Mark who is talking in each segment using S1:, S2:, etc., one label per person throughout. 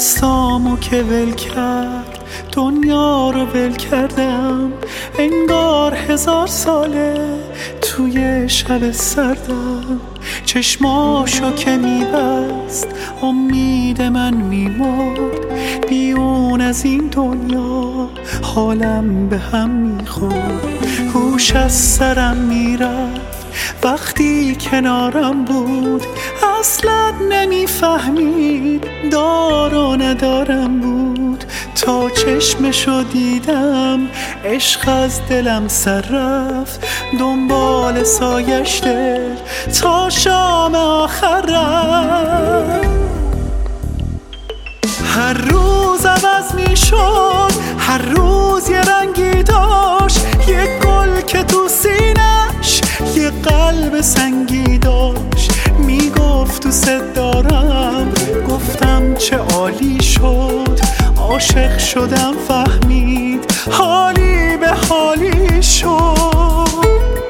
S1: دستامو که ول کرد دنیا رو ول کردم، انگار 1000 ساله توی شب سردم. چشماشو که میبست امید من میمرد، بیرون از این دنیا حالم به هم میخورد. هوش از سرم میرفت وقتی کنارم بود، اصلا نمیفهمید دار و ندارم بود. تا چشمشو دیدم عشق از دلم سر رفت، دنبال سایش دل تا شام آخر رفت. هر روز عوض می شد، هر روز یه رنگی داشت، یه گل که تو سینش یه قلب سنگی داشت. میگفت دوست دارم، گفتم چه عالی شد. عاشق شدم فهمید حالی به حالی شد.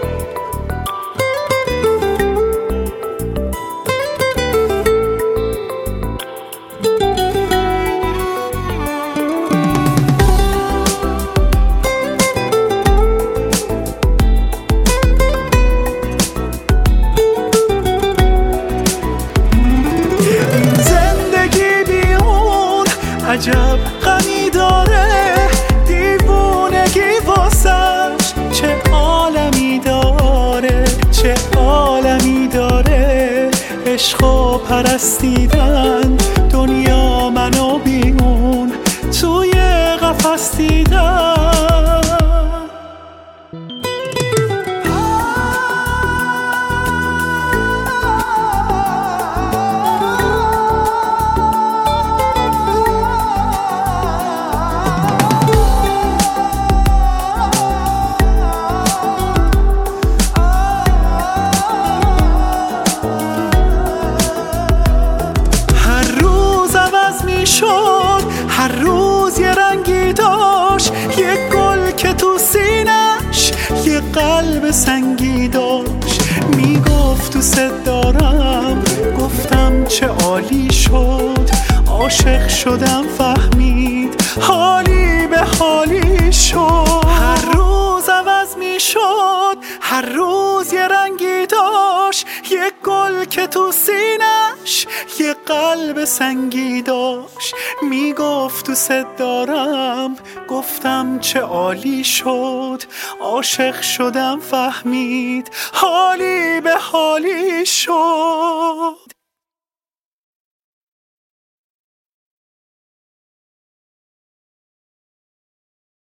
S1: عجب غمی داره، دیوونگی واسش چه عالمی داره، چه عالمی داره. عشق و پرستیدن دنیا منو بیمون توی قفس دیدن. هر روز یه رنگی داشت، یه گل که تو سینش یه قلب سنگی داشت. میگفت دوست دارم، گفتم چه عالی شد. عاشق شدم فهمید حالی به حالی شد. هر روز عوض میشد، هر روز یه رنگی داشت، یه گل که تو سینش یه قلب سنگی داشت. میگفت دوست دارم، گفتم چه عالی شد. عاشق شدم فهمید حالی به حالی شد.